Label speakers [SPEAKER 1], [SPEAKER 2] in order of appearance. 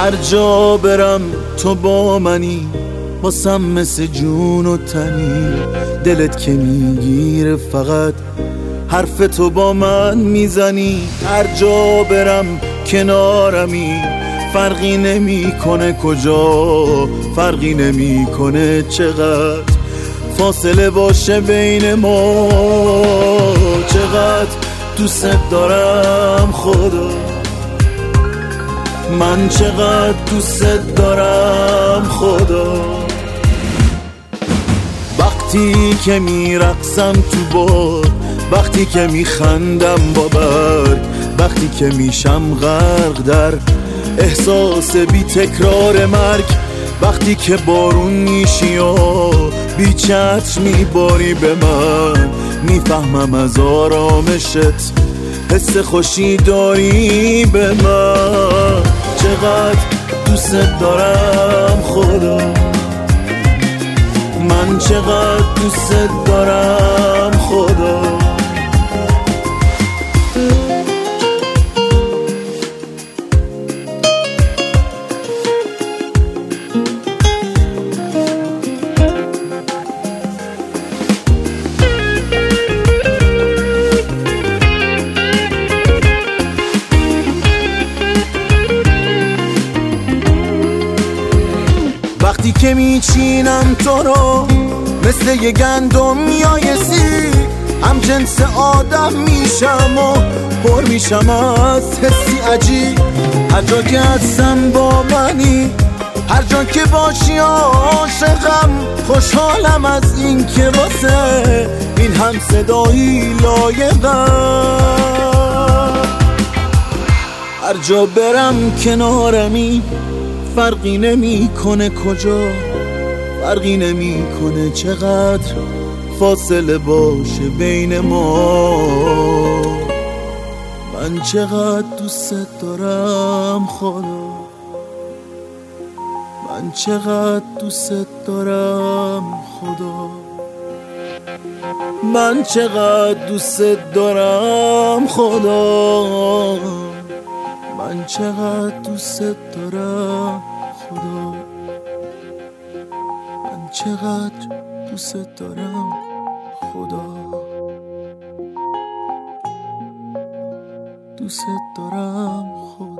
[SPEAKER 1] هر جا برم تو با منی، واسم مثل جون و تنی. دلت که میگیره فقط حرف تو با من میزنی. هر جا برم کنارمی، فرقی نمیکنه کجا، فرقی نمیکنه چقدر فاصله باشه بین ما. چقدر دوست دارم خدا، من چقدر دوست دارم خدا. وقتی که میرقصم تو باد، وقتی که میخندم با برگ، وقتی که میشم غرق در احساس بی تکرار مرگ، وقتی که بارون میشی و بی چتر میباری به من، میفهمم از آرامشت حس خوشی داری به من. چقدر دوست دارم خدا، من چقدر دوست دارم خدا. وقتی که میچینم تو رو مثل یه گندم میایسی، هم جنس آدم میشم و پر میشم از حسی عجیب. هر جا که هستم با منی، هر جا که باشی عاشقم، خوشحالم از این که واسه این هم صدایی لایقم. هر جا برم کنارمی، فرقی نمیکنه کجا، فرقی نمیکنه چقدر فاصله باشه بین ما. من چقدر دوست دارم خدا، من چقدر دوست دارم خدا، من چقدر دوست دارم خدا، من چقدر دوست دارم خدا، من چقدر دوست دارم خدا، دوست دارم خدا.